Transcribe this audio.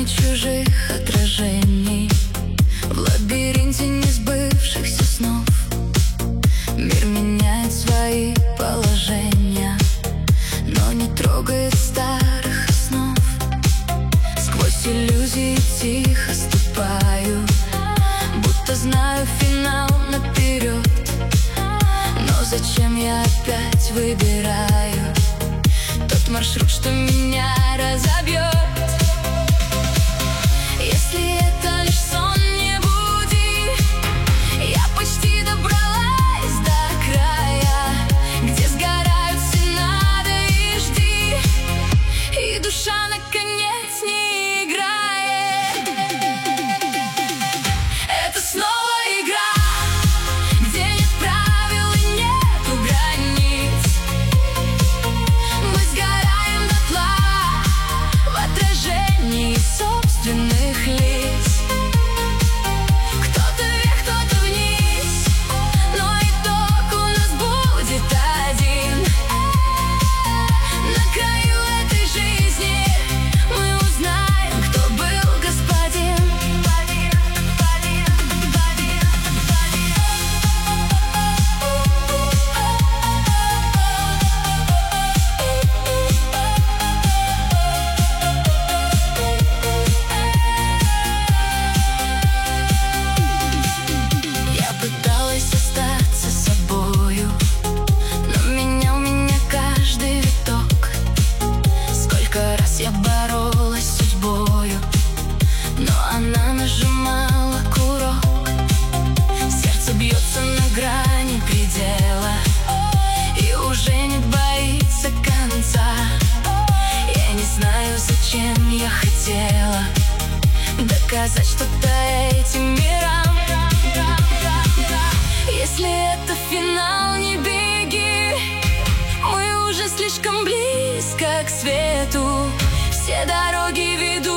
грани чужих отражений, в лабиринте несбывшихся снов. Мир меняет свои положения, но не трогает старых основ. Сквозь иллюзии тихо ступаю, будто знаю финал наперед. Но зачем я опять выбираю тот маршрут, что меня разобьет? Если это лишь сон, не буди. Я почти добралась до края, где сгорают все надо и жди, и душа наконец не играет. Это снова игра, где нет правил и нету границ. Мы сгораем дотла в отражении собственных лиц. Кто-то вверх, кто-то вниз, но итог у нас будет один. На краю этой жизни мы узнаем, кто был господин. Я пыталась остаться собою, но менял меня каждый виток. Сколько раз я боролась с судьбою, но она нажимала курок. Сердце бьется на грани предела и уже не боится конца. Я не знаю, зачем я хотела доказать что-то этим мирам. Если это финал, не беги, мы уже слишком близко к свету. Все дороги ведут